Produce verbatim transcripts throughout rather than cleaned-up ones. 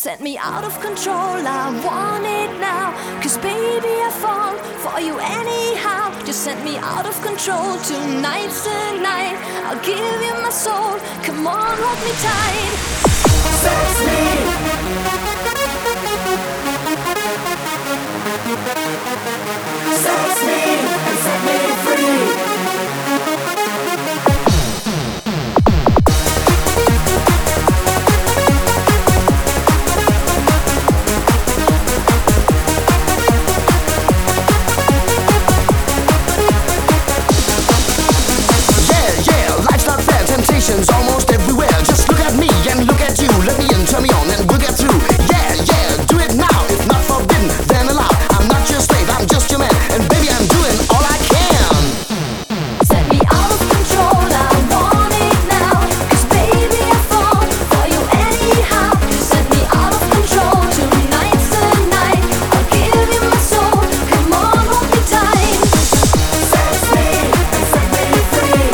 set me out of control. I want it now, 'cause baby I fall for you anyhow. Just set me out of control. Tonight's the night, I'll give you my soul. Come on, hold me tight. Sex me. Sex me and set me free. Almost everywhere. Just look at me and look at you. Let me in, turn me on, and we'll get through. Yeah, yeah, do it now. If not forbidden, then allowed. I'm not your slave, I'm just your man. And baby, I'm doing all I can. Set me out of control, I want it now. 'Cause baby, I fall for you anyhow. You set me out of control. Tonight's the night, I'll give you my soul. Come on, hold me tight. Sex me and set me free.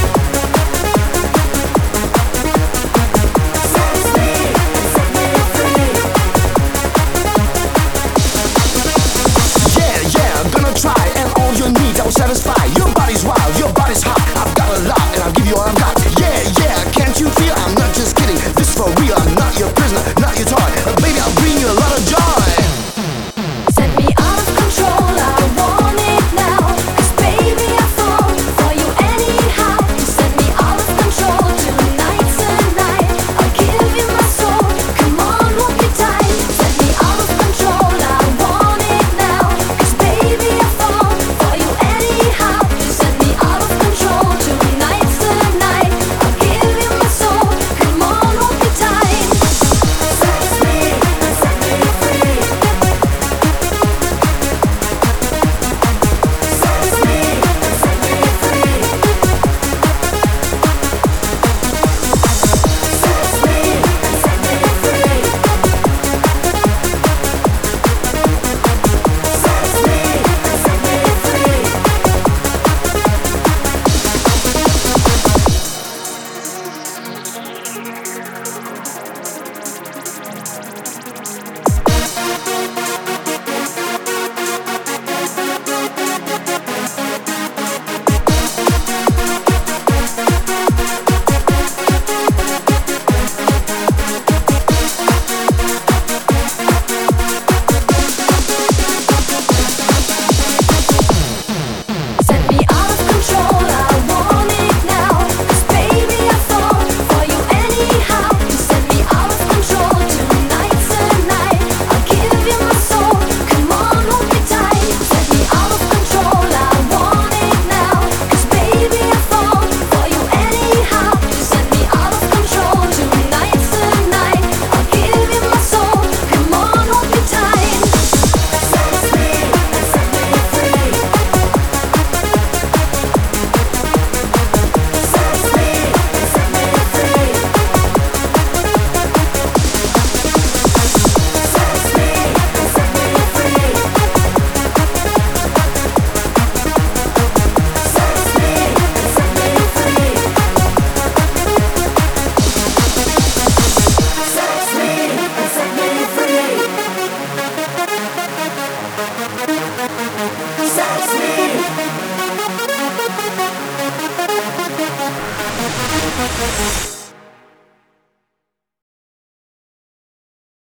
Satisfy your body's wild, your body's hot. I've got a lot and I'll give you all I've got. Yeah, yeah, can't you feel? I'm not just kidding, this is for real. I'm not your prisoner, not your toy.